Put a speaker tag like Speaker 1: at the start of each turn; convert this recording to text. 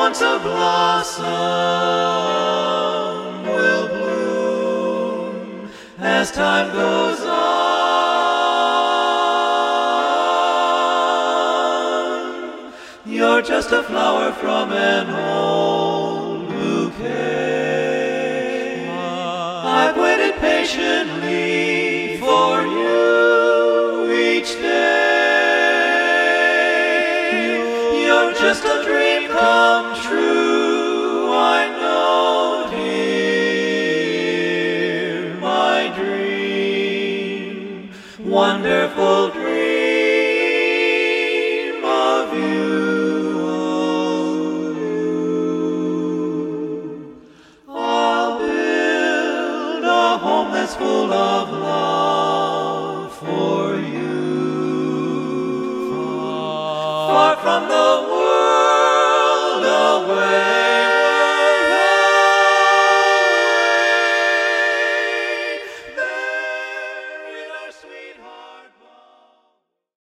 Speaker 1: once a blossom will bloom as time goes on. You're just a flower from an old bouquet. I've waited patiently for you each day. You're just a dream come true.